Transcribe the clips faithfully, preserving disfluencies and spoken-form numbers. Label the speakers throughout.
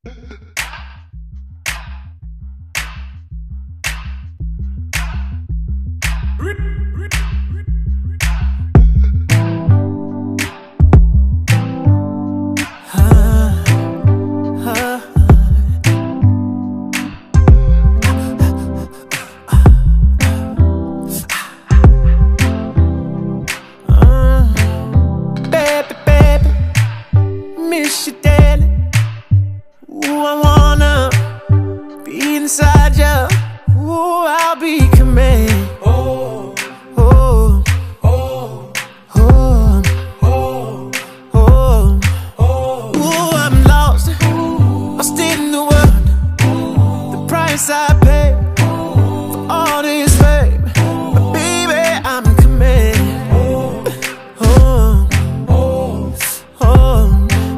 Speaker 1: Miss you, darling. Ooh, I wanna be inside you. Ooh, I'll be coming. Oh, oh, oh, oh, oh, oh, oh. Ooh, I'm lost, lost in the world. The price I pay for all this fame, but baby, I'm coming. Oh, oh, oh.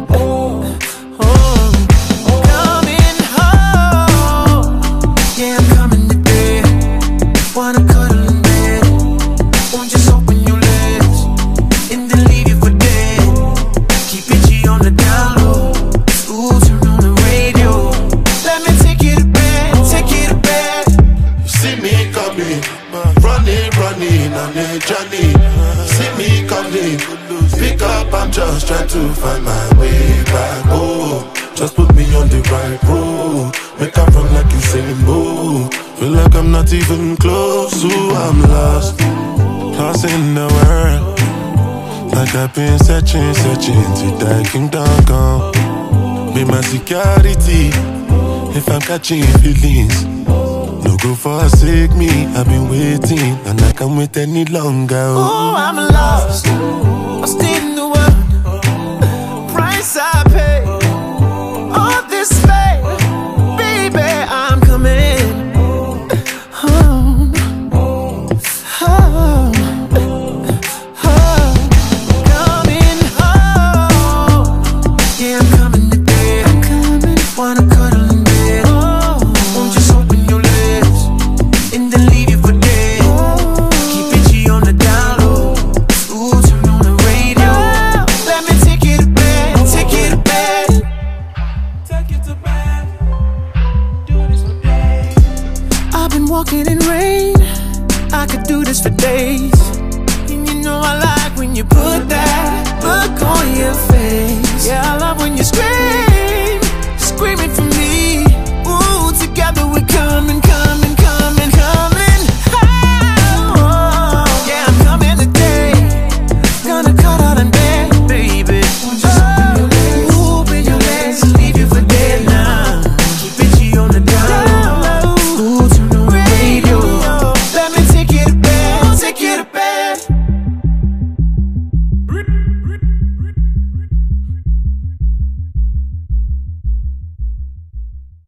Speaker 1: Wanna cuddle in bed? Won't just open your legs and then leave you for dead? Keep it G on the down low. Ooh, turn on the radio. Let me take you to bed, take you to bed.
Speaker 2: You see me coming, running, running on a journey. See me coming, pick up, I'm just trying to find my way back. Oh, just put me on the right road. Make up run like you singing boo. Feel like I'm not even close to, I'm lost, lost in the world. Like I've been searching, searching till that kingdom come. Be my security, if I'm catching feelings. No go forsake me, I've been waiting, and I can't wait any longer.
Speaker 1: Oh, I'm lost, lost in the world. Price I pay, all this fame. Baby, I'm coming. Wanna cuddle in bed? Won't just open your legs and then leave you for dead? Keep it G on the down low. Ooh, turn on the radio. Let me take you to bed, take you to bed, take you to bed. Do this for days. I've been walking in rain, I could do this for days. And you know I like when you put that look on your face. Yeah, I love when you scream.